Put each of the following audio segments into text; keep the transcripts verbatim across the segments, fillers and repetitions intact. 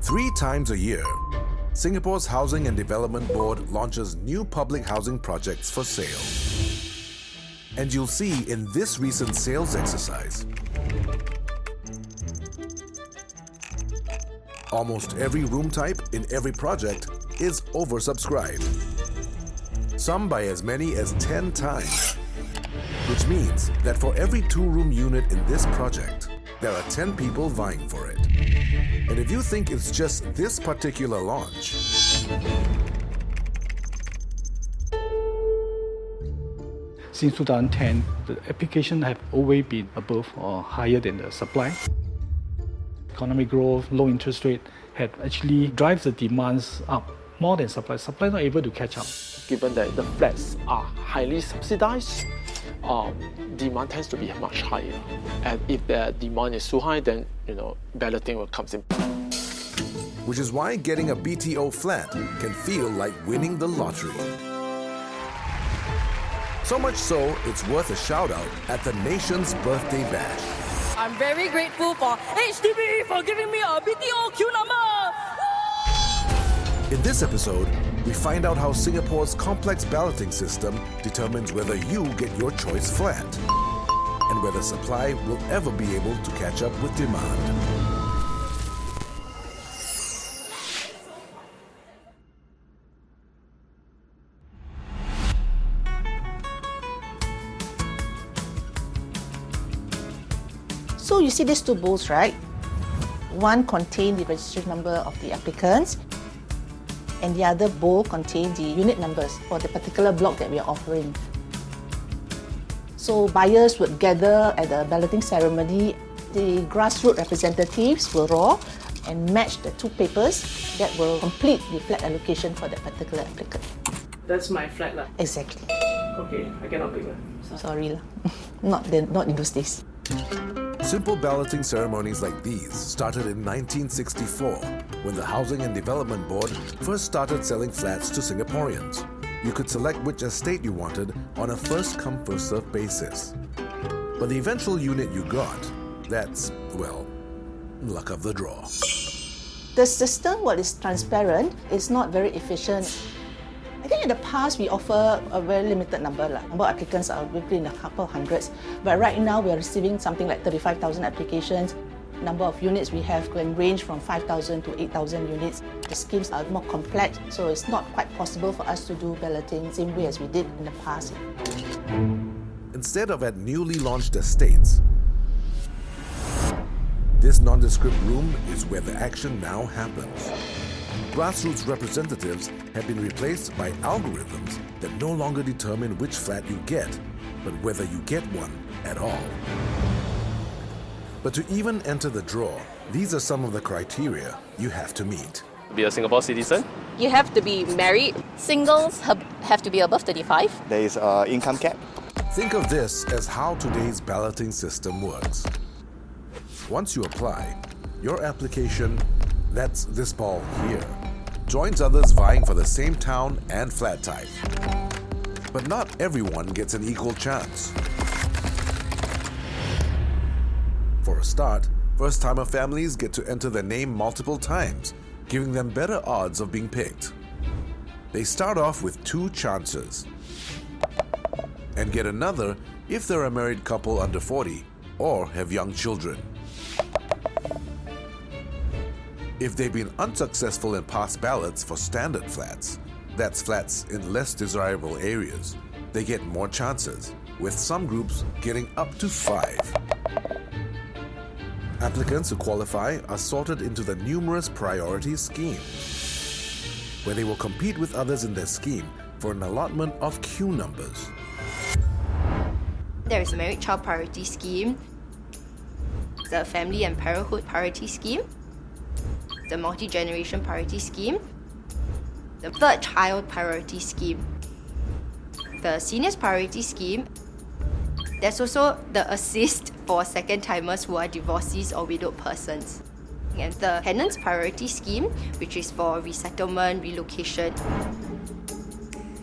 Three times a year, Singapore's Housing and Development Board launches new public housing projects for sale. And you'll see in this recent sales exercise, almost every room type in every project is oversubscribed. Some by as many as ten times. Which means that for every two-room unit in this project, there are ten people vying for it. And if you think it's just this particular launch, since two thousand ten, the applications have always been above or higher than the supply. Economic growth, low interest rate had actually drives the demands up more than supply. Supply not able to catch up. Given that the flats are highly subsidized, um, demand tends to be much higher. And if the demand is too high, then you know balloting will come in. Which is why getting a B T O flat can feel like winning the lottery. So much so, it's worth a shout out at the nation's birthday bash. I'm very grateful for H D B for giving me a B T O queue number. In this episode, we find out how Singapore's complex balloting system determines whether you get your choice flat and whether supply will ever be able to catch up with demand. So you see these two bowls, right? One contains the registration number of the applicants, and the other bowl contains the unit numbers for the particular block that we are offering. So buyers would gather at the balloting ceremony. The grassroots representatives will draw and match the two papers that will complete the flat allocation for that particular applicant. That's my flat lah. Exactly. Okay, I cannot pick lah. Sorry lah. Not, the, not in those days. Simple balloting ceremonies like these started in nineteen sixty-four, when the Housing and Development Board first started selling flats to Singaporeans. You could select which estate you wanted on a first-come, first-served basis. But the eventual unit you got, that's, well, luck of the draw. The system, what is transparent, is not very efficient. I think in the past we offer a very limited number. Like, number of applicants are within a couple of hundreds. But right now we are receiving something like thirty-five thousand applications. Number of units we have can range from five thousand to eight thousand units. The schemes are more complex, so it's not quite possible for us to do balloting the same way as we did in the past. Instead of at newly launched estates, this nondescript room is where the action now happens. Grassroots representatives have been replaced by algorithms that no longer determine which flat you get, but whether you get one at all. But to even enter the draw, these are some of the criteria you have to meet. Be a Singapore citizen. You have to be married. Singles have, have to be above thirty-five. There is an income cap. Think of this as how today's balloting system works. Once you apply, your application, that's this ball here, joins others vying for the same town and flat type. But not everyone gets an equal chance. For a start, first-timer families get to enter their name multiple times, giving them better odds of being picked. They start off with two chances and get another if they're a married couple under forty or have young children. If they've been unsuccessful in past ballots for standard flats, that's flats in less desirable areas, they get more chances, with some groups getting up to five. Applicants who qualify are sorted into the numerous priority schemes, where they will compete with others in their scheme for an allotment of queue numbers. There is a married child priority scheme, the family and parenthood priority scheme, the multi-generation priority scheme, the third child priority scheme, the seniors priority scheme. There's also the assist for second-timers who are divorcees or widowed persons, and the tenants priority scheme, which is for resettlement, relocation.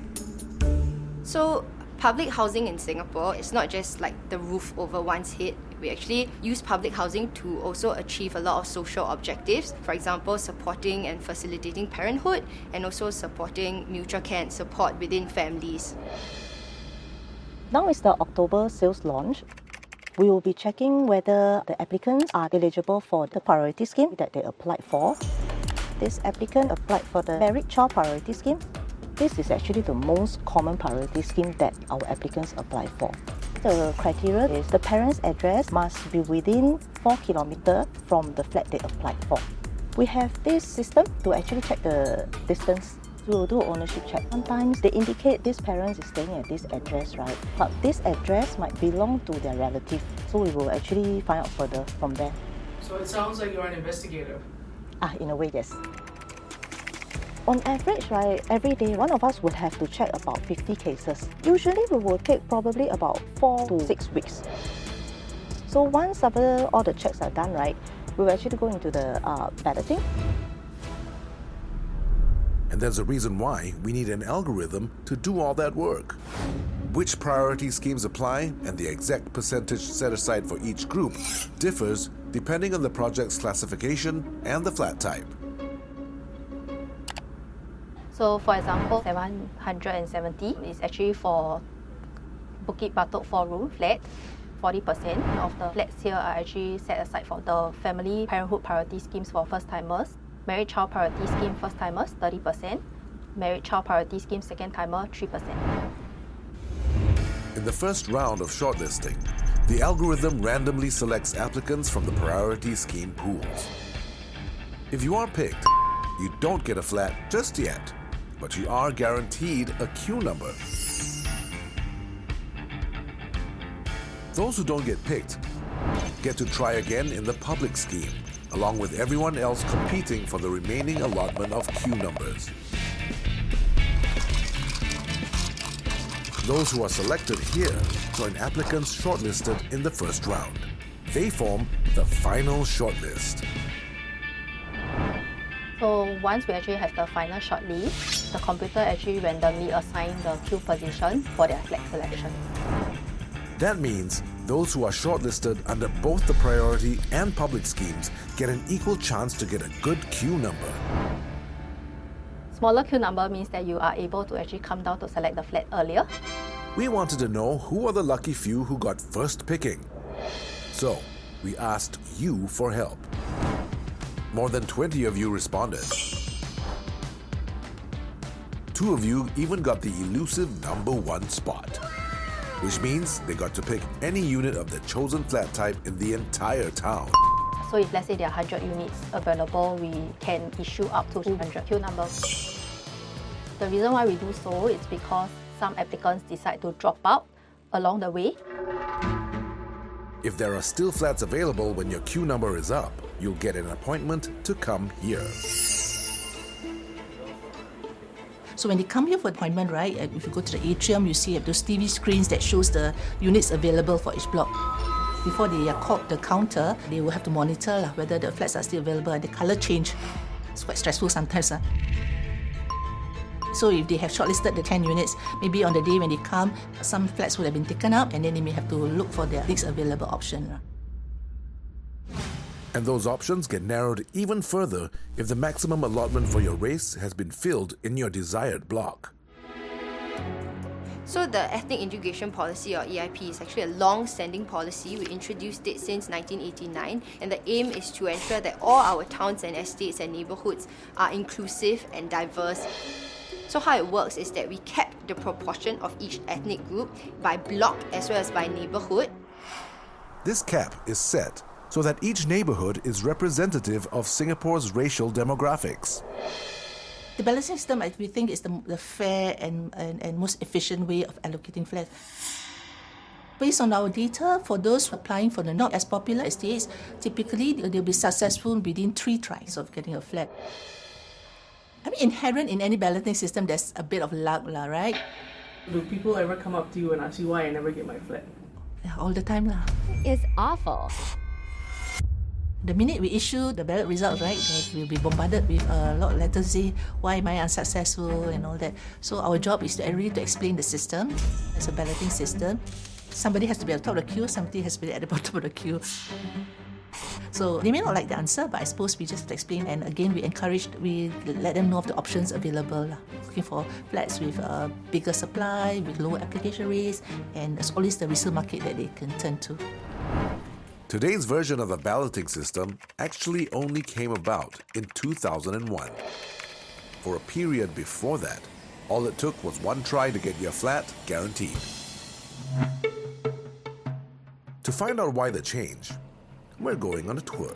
So public housing in Singapore is not just like the roof over one's head. We actually use public housing to also achieve a lot of social objectives. For example, supporting and facilitating parenthood, and also supporting mutual care and support within families. Now is the October sales launch. We will be checking whether the applicants are eligible for the priority scheme that they applied for. This applicant applied for the Married Child Priority Scheme. This is actually the most common priority scheme that our applicants apply for. The criteria is the parent's address must be within four kilometers from the flat they applied for. We have this system to actually check the distance. We will do ownership check. Sometimes they indicate this parent is staying at this address, right? But this address might belong to their relative. So we will actually find out further from there. So it sounds like you're an investigator. Ah, in a way, yes. On average, right, every day, one of us would have to check about fifty cases. Usually, we will take probably about four to six weeks. So once after all the checks are done, right, we will actually go into the uh, balloting. And there's a reason why we need an algorithm to do all that work. Which priority schemes apply and the exact percentage set aside for each group differs depending on the project's classification and the flat type. So for example, seven hundred seventy is actually for Bukit Batok four-room flat. forty percent of the flats here are actually set aside for the Family Parenthood Priority Schemes for first-timers. Married Child Priority Scheme first-timers, thirty percent. Married Child Priority Scheme second-timer, three percent. In the first round of shortlisting, the algorithm randomly selects applicants from the priority scheme pools. If you are picked, you don't get a flat just yet, but you are guaranteed a queue number. Those who don't get picked get to try again in the public scheme, along with everyone else competing for the remaining allotment of queue numbers. Those who are selected here join applicants shortlisted in the first round. They form the final shortlist. So once we actually have the final shortlist, the computer actually randomly assigns the queue position for their flat selection. That means those who are shortlisted under both the priority and public schemes get an equal chance to get a good queue number. Smaller queue number means that you are able to actually come down to select the flat earlier. We wanted to know who are the lucky few who got first picking. So, we asked you for help. More than twenty of you responded. Two of you even got the elusive number one spot, which means they got to pick any unit of the chosen flat type in the entire town. So if let's say there are one hundred units available, we can issue up to two hundred queue numbers. The reason why we do so is because some applicants decide to drop out along the way. If there are still flats available when your queue number is up, you'll get an appointment to come here. So when they come here for appointment, right, if you go to the atrium, you see those T V screens that shows the units available for each block. Before they are called the counter, they will have to monitor lah, whether the flats are still available and the colour change. It's quite stressful sometimes. Uh. So if they have shortlisted the ten units, maybe on the day when they come, some flats would have been taken up and then they may have to look for their next available option. Uh. And those options get narrowed even further if the maximum allotment for your race has been filled in your desired block. So the Ethnic Integration Policy, or E I P, is actually a long-standing policy. We introduced it since nineteen eighty-nine, and the aim is to ensure that all our towns and estates and neighbourhoods are inclusive and diverse. So how it works is that we kept the proportion of each ethnic group by block as well as by neighbourhood. This cap is set so that each neighbourhood is representative of Singapore's racial demographics. The balancing system, I we think, is the, the fair and, and, and most efficient way of allocating flats. Based on our data, for those applying for the not as popular estates, typically they'll be successful within three tries of getting a flat. I mean, inherent in any balloting system, there's a bit of luck, lah, right? Do people ever come up to you and ask you why I never get my flat? Yeah, all the time, lah. It's awful. The minute we issue the ballot results, right, we'll be bombarded with a lot of letters saying, why am I unsuccessful and all that. So our job is to really to explain the system as a balloting system. Somebody has to be at the top of the queue, somebody has to be at the bottom of the queue. So they may not like the answer, but I suppose we just explain, and again we encourage, we let them know of the options available. Looking for flats with a bigger supply, with lower application rates, and there's always the resale market that they can turn to. Today's version of the balloting system actually only came about in two thousand one. For a period before that, all it took was one try to get your flat guaranteed. To find out why the change, we're going on a tour.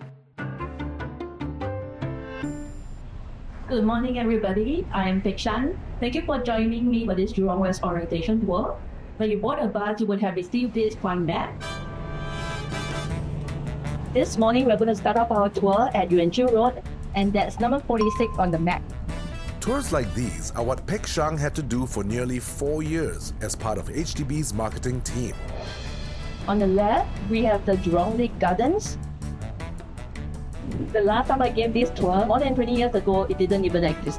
Good morning, everybody. I am Pek Shan. Thank you for joining me for this Jurong West orientation tour. When you board a bus, you would have received this one map. This morning, we're going to start off our tour at Yuan Ching Road, and that's number forty-six on the map. Tours like these are what Pek Shang had to do for nearly four years as part of H D B's marketing team. On the left, we have the Jurong Lake Gardens. The last time I gave this tour, more than twenty years ago, it didn't even exist.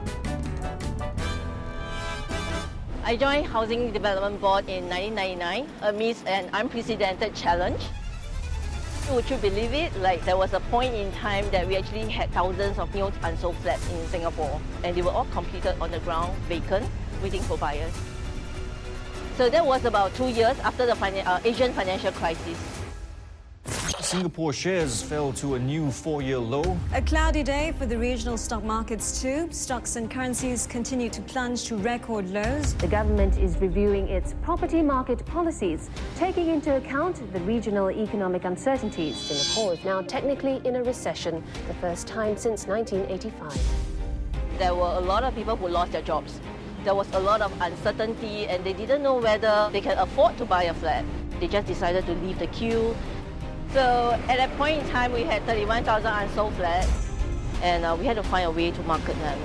I joined Housing Development Board in nineteen ninety-nine amidst an unprecedented challenge. Would you believe it? Like, there was a point in time that we actually had thousands of new unsold flats in Singapore, and they were all completed on the ground, vacant, waiting for buyers. So that was about two years after the uh, Asian financial crisis. Singapore shares fell to a new four-year low. A cloudy day for the regional stock markets too. Stocks and currencies continue to plunge to record lows. The government is reviewing its property market policies, taking into account the regional economic uncertainties. Singapore is now technically in a recession, the first time since nineteen eighty-five. There were a lot of people who lost their jobs. There was a lot of uncertainty, and they didn't know whether they can afford to buy a flat. They just decided to leave the queue. So at that point in time, we had thirty-one thousand unsold flats, and uh, we had to find a way to market them.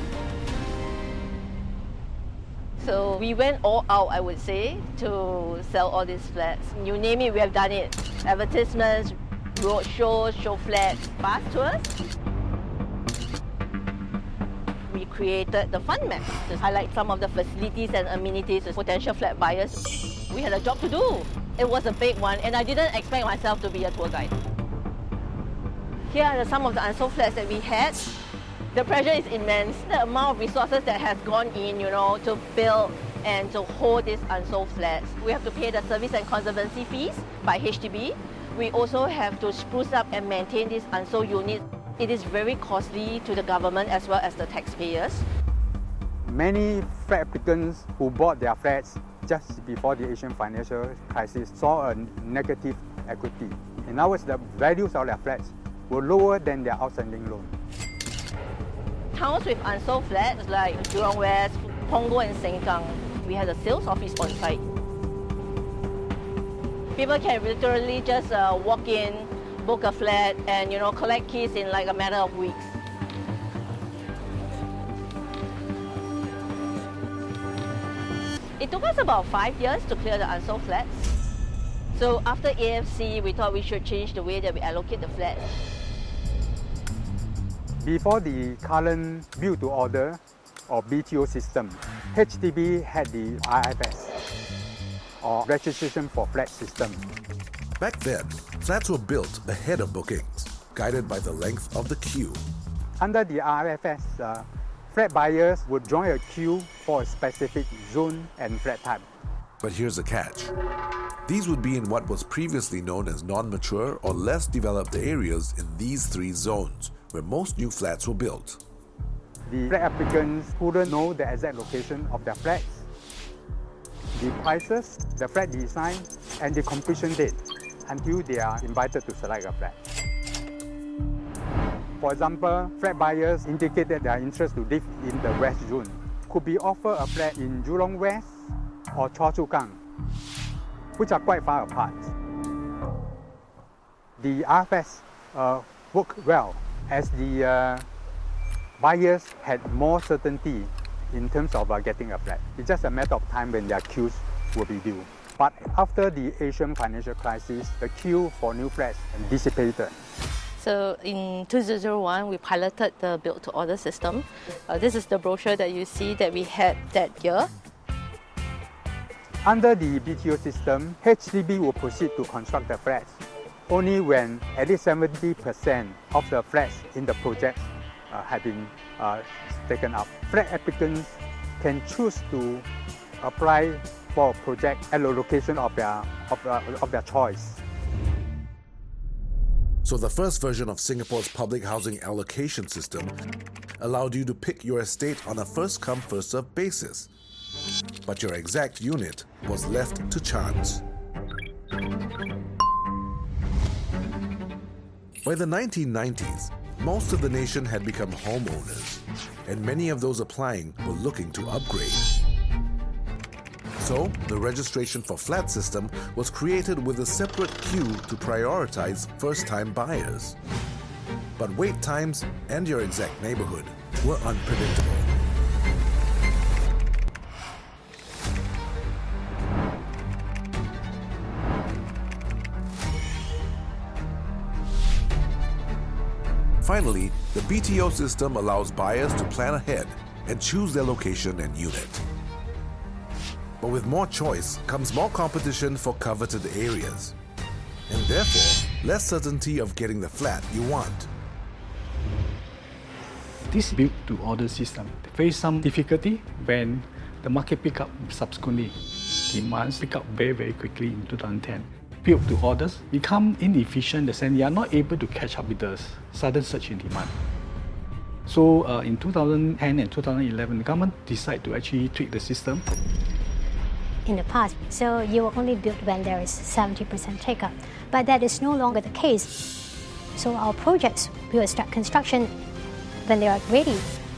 So we went all out, I would say, to sell all these flats. You name it, we have done it. Advertisements, road shows, show flats, bus tours. We created the fund map to highlight some of the facilities and amenities to potential flat buyers. We had a job to do. It was a big one, and I didn't expect myself to be a tour guide. Here are some of the unsold flats that we had. The pressure is immense. The amount of resources that has gone in, you know, to build and to hold these unsold flats. We have to pay the service and conservancy fees by H D B. We also have to spruce up and maintain these unsold units. It is very costly to the government as well as the taxpayers. Many flat applicants who bought their flats just before the Asian financial crisis saw a negative equity. In other words, the values of their flats were lower than their outstanding loan. Towns with unsold flats like Jurong West, Punggol and Sengkang, we had a sales office on site. People can literally just uh, walk in, book a flat, and you know collect keys in like a matter of weeks. It took us about five years to clear the unsold flats. So after A F C, we thought we should change the way that we allocate the flats. Before the current build-to-order or B T O system, H D B had the R F S, or Registration for Flat system. Back then, flats were built ahead of bookings, guided by the length of the queue. Under the R F S, uh, flat buyers would join a queue for a specific zone and flat type. But here's a catch. These would be in what was previously known as non-mature or less developed areas in these three zones, where most new flats were built. The flat applicants couldn't know the exact location of their flats, the prices, the flat design, and the completion date until they are invited to select a flat. For example, flat buyers indicated their interest to live in the West Zone could be offered a flat in Jurong West or Choa Chu Kang, which are quite far apart. The R F S uh, worked well as the uh, buyers had more certainty in terms of uh, getting a flat. It's just a matter of time when their queues will be due. But after the Asian financial crisis, the queue for new flats dissipated. So in two thousand one, we piloted the build-to-order system. Uh, this is the brochure that you see that we had that year. Under the B T O system, H D B will proceed to construct the flats only when at least seventy percent of the flats in the project uh, have been uh, taken up. Flat applicants can choose to apply for a project at the location of their, of, uh, of their choice. So the first version of Singapore's public housing allocation system allowed you to pick your estate on a first-come, first-served basis. But your exact unit was left to chance. By the nineteen nineties, most of the nation had become homeowners, and many of those applying were looking to upgrade. So, the registration for flat system was created with a separate queue to prioritize first-time buyers. But wait times and your exact neighborhood were unpredictable. Finally, the B T O system allows buyers to plan ahead and choose their location and unit. But with more choice comes more competition for coveted areas, and therefore less certainty of getting the flat you want. This built-to-order system faced some difficulty when the market picked up subsequently. Demands picked up very, very quickly in two thousand ten. Built-to-orders become inefficient in the sense they are not able to catch up with the sudden surge in demand. So uh, in two thousand ten and two thousand eleven, the government decided to actually tweak the system. In the past, so you will only build when there is seventy percent take-up, but that is no longer the case. So our projects will start construction when they are ready.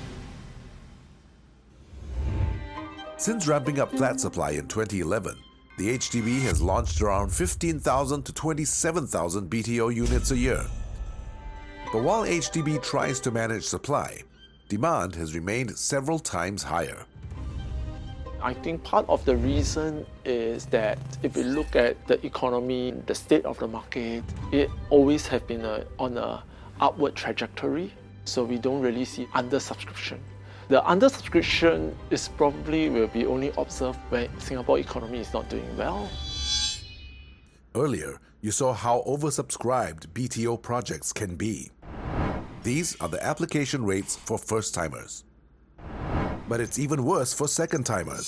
Since ramping up flat supply in twenty eleven, the H D B has launched around fifteen thousand to twenty-seven thousand B T O units a year. But while H D B tries to manage supply, demand has remained several times higher. I think part of the reason is that if you look at the economy, the state of the market, it always has been a, on an upward trajectory. So we don't really see undersubscription. The undersubscription is probably will be only observed when Singapore economy is not doing well. Earlier, you saw how oversubscribed B T O projects can be. These are the application rates for first-timers. But it's even worse for second-timers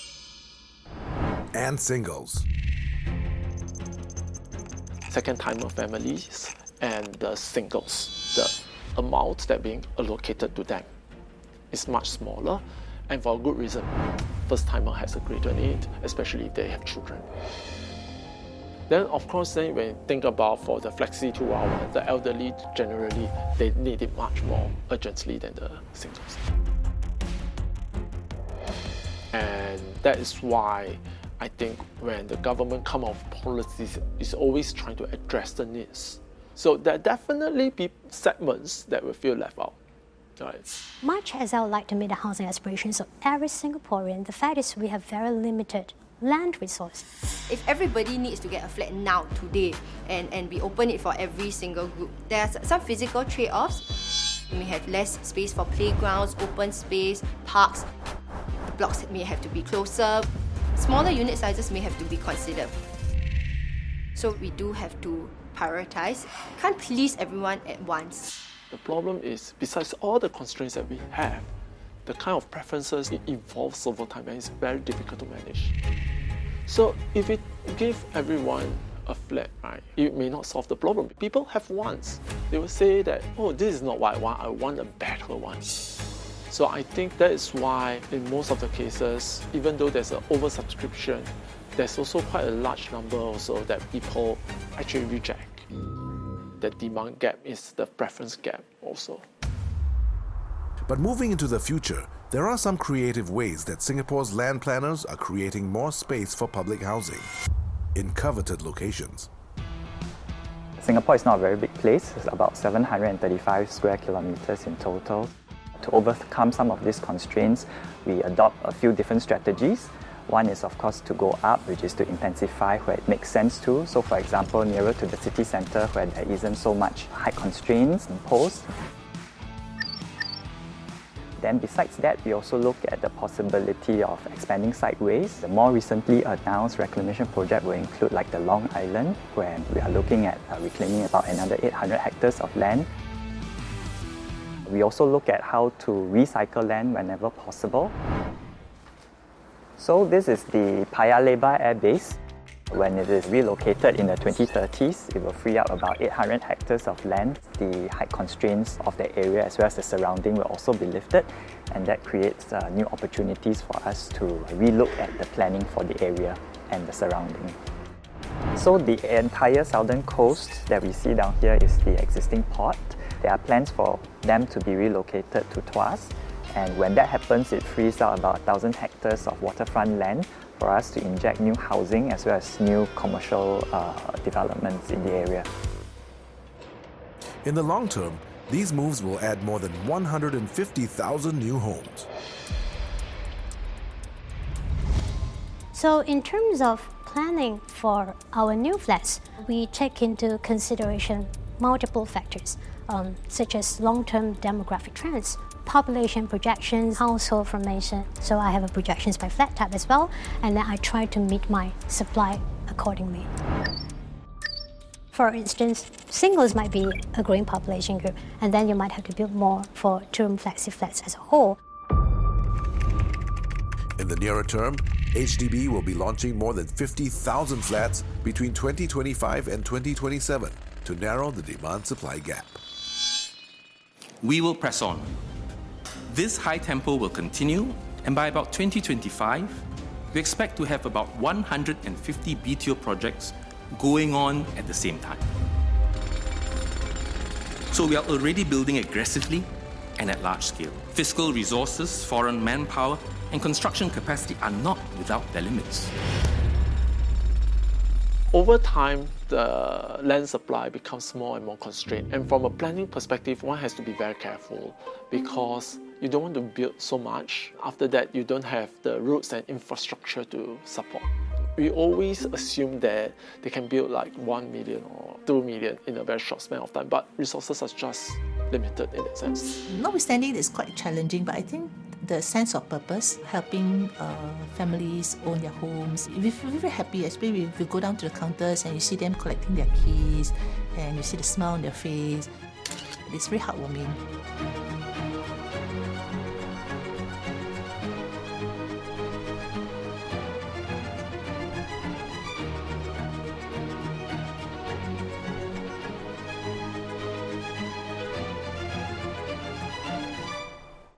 and singles. Second-timer families and the singles, the amount that being allocated to them is much smaller, and for a good reason. First-timer has a greater need, especially if they have children. Then, of course, then when you think about for the flexi two hour, the elderly generally they need it much more urgently than the singles. And that is why I think when the government come up with policies, it's always trying to address the needs. So there definitely be segments that will feel left out. Right. Much as I would like to meet the housing aspirations of every Singaporean, the fact is we have very limited land resource. If everybody needs to get a flat now, today, and, and we open it for every single group, there are some physical trade-offs. We may have less space for playgrounds, open space, parks. The blocks may have to be closer. Smaller unit sizes may have to be considered. So we do have to prioritize. Can't please everyone at once. The problem is, besides all the constraints that we have, the kind of preferences it evolves over time and it's very difficult to manage. So if we give everyone a flat, right, it may not solve the problem. People have wants. They will say that, oh, this is not what I want, I want a better one. So I think that is why in most of the cases, even though there's an oversubscription, there's also quite a large number also that people actually reject. The demand gap is the preference gap also. But moving into the future, there are some creative ways that Singapore's land planners are creating more space for public housing in coveted locations. Singapore is not a very big place. It's about seven hundred thirty-five square kilometers in total. To overcome some of these constraints, we adopt a few different strategies. One is, of course, to go up, which is to intensify where it makes sense to. So, for example, nearer to the city centre where there isn't so much height constraints imposed. Then besides that, we also look at the possibility of expanding sideways. The more recently announced reclamation project will include like the Long Island, where we are looking at uh, reclaiming about another eight hundred hectares of land. We also look at how to recycle land whenever possible. So this is the Paya Lebar Air Base. When it is relocated in the twenty thirties, it will free up about eight hundred hectares of land. The height constraints of the area as well as the surrounding will also be lifted, and that creates uh, new opportunities for us to relook at the planning for the area and the surrounding. So the entire southern coast that we see down here is the existing port. There are plans for them to be relocated to Tuas, and when that happens, it frees out about one thousand hectares of waterfront land for us to inject new housing as well as new commercial uh, developments in the area. In the long term, these moves will add more than one hundred fifty thousand new homes. So in terms of planning for our new flats, we take into consideration multiple factors, um, such as long-term demographic trends, population projections, household formation. So I have a projections by flat type as well, and then I try to meet my supply accordingly. For instance, singles might be a growing population group, and then you might have to build more for two-room flexi flats as a whole. In the nearer term, H D B will be launching more than fifty thousand flats between twenty twenty-five and twenty twenty-seven to narrow the demand-supply gap. We will press on. This high tempo will continue, and by about twenty twenty-five, we expect to have about one hundred fifty B T O projects going on at the same time. So we are already building aggressively and at large scale. Fiscal resources, foreign manpower, and construction capacity are not without their limits. Over time, the land supply becomes more and more constrained. And from a planning perspective, one has to be very careful because you don't want to build so much. After that, you don't have the roads and infrastructure to support. We always assume that they can build like one million or two million in a very short span of time, but resources are just limited in that sense. Notwithstanding, it's quite challenging, but I think the sense of purpose, helping uh, families own their homes. We feel very happy, especially if you go down to the counters and you see them collecting their keys and you see the smile on their face. It's very heartwarming.